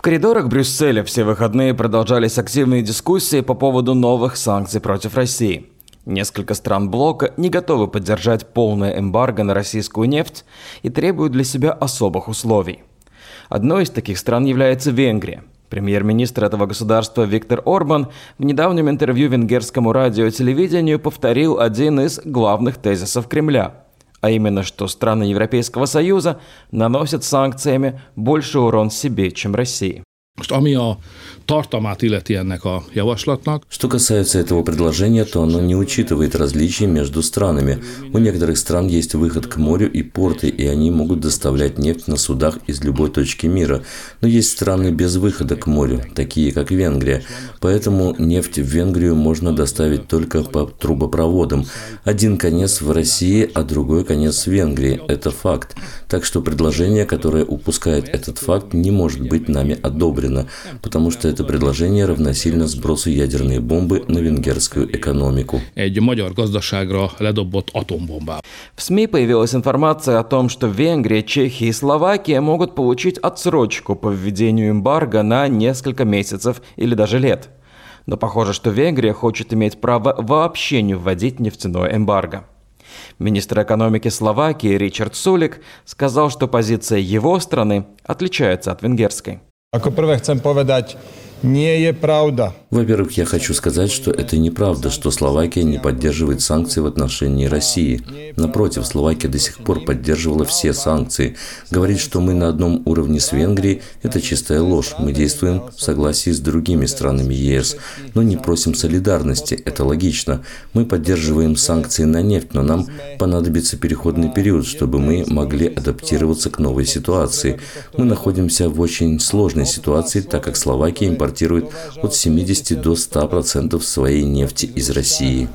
коридорах Брюсселя все выходные продолжались активные дискуссии по поводу новых санкций против России. Несколько стран блока не готовы поддержать полное эмбарго на российскую нефть и требуют для себя особых условий. Одной из таких стран является Венгрия. Премьер-министр этого государства Виктор Орбан в недавнем интервью венгерскому радио и телевидению повторил один из главных тезисов Кремля, а именно, что страны Европейского Союза наносят санкциями больше урон себе, чем России. Что касается этого предложения, то оно не учитывает различий между странами. У некоторых стран есть выход к морю и порты, и они могут доставлять нефть на судах из любой точки мира. Но есть страны без выхода к морю, такие как Венгрия. Поэтому нефть в Венгрию можно доставить только по трубопроводам. Один конец в России, а другой конец в Венгрии. Это факт. Так что предложение, которое упускает этот факт, не может быть нами одобрено, потому что это предложение равносильно сбросу ядерной бомбы на венгерскую экономику. В СМИ появилась информация о том, что Венгрия, Чехия и Словакия могут получить отсрочку по введению эмбарго на несколько месяцев или даже лет. Но похоже, что Венгрия хочет иметь право вообще не вводить нефтяное эмбарго. Министр экономики Словакии Ричард Сулик сказал, что позиция его страны отличается от венгерской. Во-первых, я хочу сказать, что это неправда, что Словакия не поддерживает санкции в отношении России. Напротив, Словакия до сих пор поддерживала все санкции. Говорить, что мы на одном уровне с Венгрией – это чистая ложь. Мы действуем в согласии с другими странами ЕС, но не просим солидарности. Это логично. Мы поддерживаем санкции на нефть, но нам понадобится переходный период, чтобы мы могли адаптироваться к новой ситуации. Мы находимся в очень сложной ситуации, так как Словакия импортирует от 70 до 100% своей нефти из России.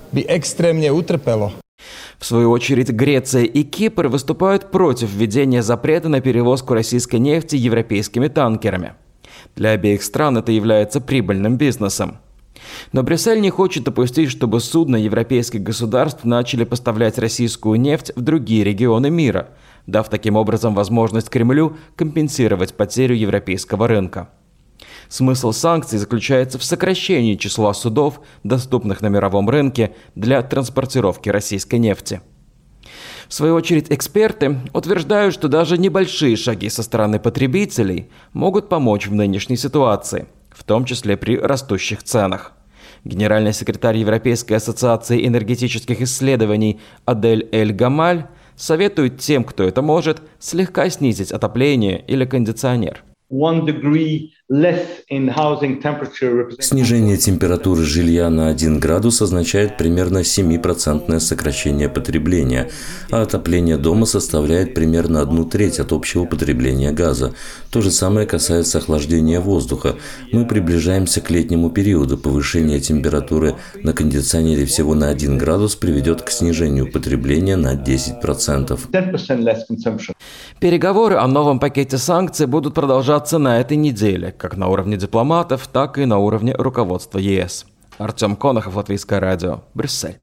В свою очередь, Греция и Кипр выступают против введения запрета на перевозку российской нефти европейскими танкерами. Для обеих стран это является прибыльным бизнесом. Но Брюссель не хочет допустить, чтобы судна европейских государств начали поставлять российскую нефть в другие регионы мира, дав таким образом возможность Кремлю компенсировать потерю европейского рынка. Смысл санкций заключается в сокращении числа судов, доступных на мировом рынке для транспортировки российской нефти. В свою очередь, эксперты утверждают, что даже небольшие шаги со стороны потребителей могут помочь в нынешней ситуации, в том числе при растущих ценах. Генеральный секретарь Европейской ассоциации энергетических исследований Адель Эль-Гамаль советует тем, кто это может, слегка снизить отопление или кондиционер. Снижение температуры жилья на 1 градус означает примерно 7% сокращение потребления, а отопление дома составляет примерно 1/3 от общего потребления газа. То же самое касается охлаждения воздуха. Мы приближаемся к летнему периоду. Повышение температуры на кондиционере всего на 1 градус приведет к снижению потребления на 10%. Переговоры о новом пакете санкций будут продолжаться на этой неделе, как на уровне дипломатов, так и на уровне руководства ЕС. Артем Конохов, Латвийское радио, Брюссель.